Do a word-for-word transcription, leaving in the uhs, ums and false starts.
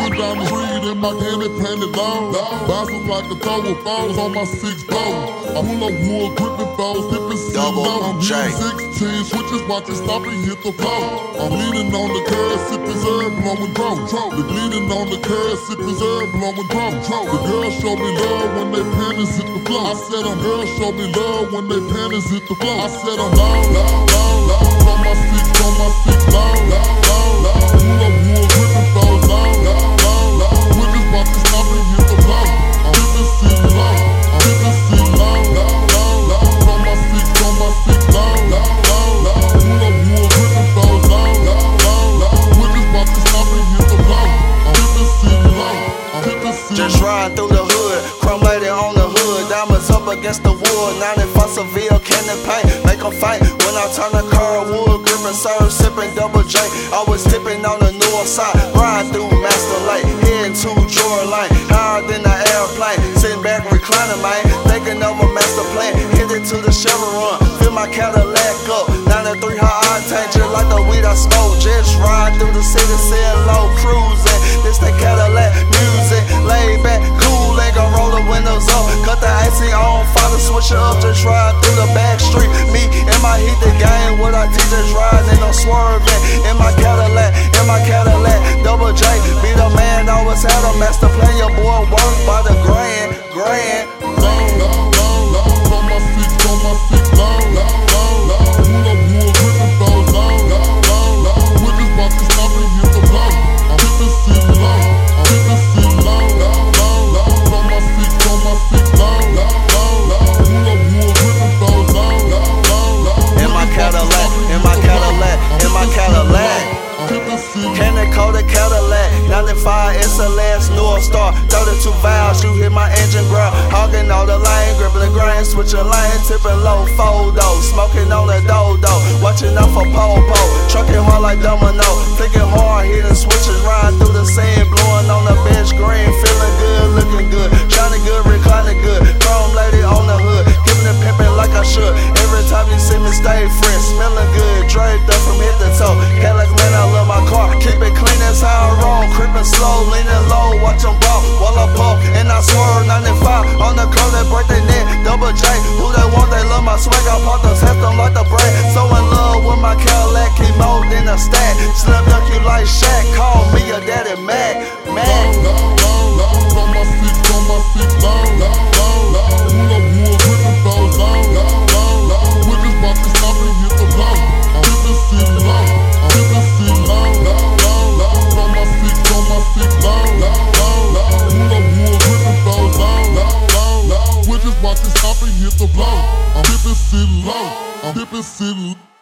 Moving down the street in my candy painted long. Bouncing like a throw with balls on my six floor. I pull up wood, gripping balls, dipping Double I'm J. sixteen, switches, watches, stop and hit the floor. I'm leaning on the curb, sipping herb, blowing drum. The bleeding on the curb, sipping herb, blowing drum. The girls show me love when they panties hit the floor. I said I'm girls show me love when they panties hit the floor. I said I'm loud, loud, loud, loud on my six, on my six, loud, loud, loud, loud. Pull up wood, gripping balls, loud, loud, loud, loud. Switches, watches, stop and hit the floor. I'm dipping city low, I'm dipping city low, loud, loud, loud on my six, on my six, loud, loud, loud, loud. Pull up wood, gripping balls, loud, loud, loud, loud. Switches, watches, stop and hit the floor. I'm dipping city low, I'm dipping city. Just riding through the hood, chrome lady on the hood, diamonds up against the wood. ninety-five Seville, candy paint, make them fight. When I turn the car wood, gripping serve, sipping double J. I was tipping on the north side, riding through Master Lake, heading to Jordan Lane, higher than the airplane. Sitting back reclining, man, thinking of a master plan. Hit it to the Chevron, fill my Cadillac up, ninety-three high octane, just like the weed I smoke. Just ride through the city, saying low, cruising. This the Cadillac music, laid back, cool, ain't gon' roll the windows up, cut the A C on, follow, switch it up, just ride through the back street. Me and my heat the game, what I teach, just riding, no swerving. In my Cadillac, in my Cadillac, double J, be the man, always had a master plan. Your boy work by the grand, grand. Loud, loud, loud, loud on my six, on my six, loud, loud, loud, loud. Pull up wood, gripping balls, loud, loud, loud, loud. Switches, watches, stop and hit the floor. I'm dipping city low, I'm dipping city low, loud, loud, loud on my six, on my six, loud, loud, loud, loud. Pull up wood, gripping balls, loud, loud, loud, loud. In my Cadillac, in my Cadillac, in my Cadillac. Candy coated Cadillac, ninety-five S L S North Star, thirty-two valves, you hit my engine ground. Hogging all the lane, gripping the grain, switching lane, tipping low, photo, smoking on the dodo, watching out for popo, trucking hard like domino, flicking hard, hitting switches, riding through the sand, blowing on the bench green, feeling good, looking good, shining good, reclining good, chrome lady on the hood, giving it pimping like I should. Every time you see me, stay fresh, smelling good, draped up from head to toe. Cadillac man, I love my car, keep it clean, that's how I roll. Creeping slow, leaning low, watch them ball while I puff and I swerve. ninety-five on the curve, they break their neck. Double J, who they want, they love my swag. I pop those heft them like the brand. So in love with my Cadillac, keep more than a stack. Slim dunk you like Shaq, call me your daddy Mac, Mac. Loud, loud, loud on my six, on my six, loud, loud, loud, loud. Pull up wood, gripping balls, loud, loud, loud, loud. Switches, watches, stop and hit the floor. I'm dipping city low, I'm dipping city low, loud, loud, loud on my six, on my six, loud, loud, loud, loud. Pull up wood, gripping balls, loud, loud, loud, loud. Switches, watches, stop and hit the floor. I'm dipping city low, I'm dipping city.